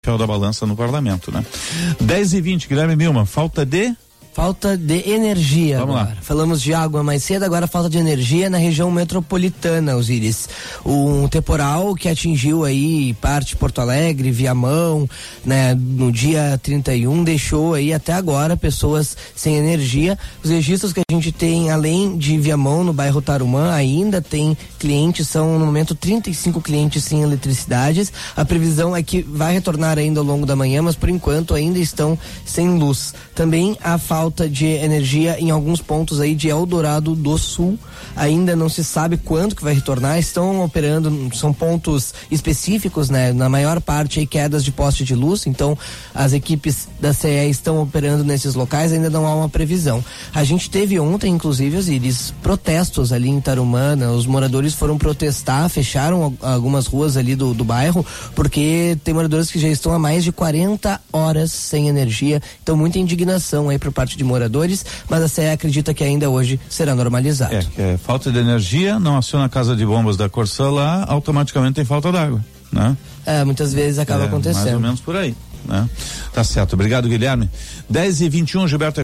da balança no parlamento, né? 10h20, Guilherme Milman, falta de energia. Vamos agora. lá. Falamos de água mais cedo, agora falta de energia na região metropolitana, Osíris. Um temporal que atingiu aí parte de Porto Alegre, Viamão, né, no dia 31, deixou aí até agora pessoas sem energia. Os registros que a gente tem, além de Viamão, no bairro Tarumã, ainda tem clientes, são no momento 35 clientes sem eletricidades. A previsão é que vai retornar ainda ao longo da manhã, mas por enquanto ainda estão sem luz. Também a falta de energia em alguns pontos aí de Eldorado do Sul, ainda não se sabe quando que vai retornar, estão operando, são pontos específicos, né, na maior parte aí quedas de poste de luz, então as equipes da CE estão operando nesses locais, ainda não há uma previsão. A gente teve ontem, inclusive, Osíris, protestos ali em Tarumã, os moradores foram protestar, fecharam algumas ruas ali do bairro, porque tem moradores que já estão há mais de 40 horas sem energia, então muita indignação aí por parte de moradores, mas a CE acredita que ainda hoje será normalizado. Falta de energia, não aciona a casa de bombas da Corsã lá, automaticamente tem falta d'água, né? Muitas vezes acaba acontecendo. Mais ou menos por aí, né? Tá certo, obrigado, Guilherme. 10h21, Gilberto.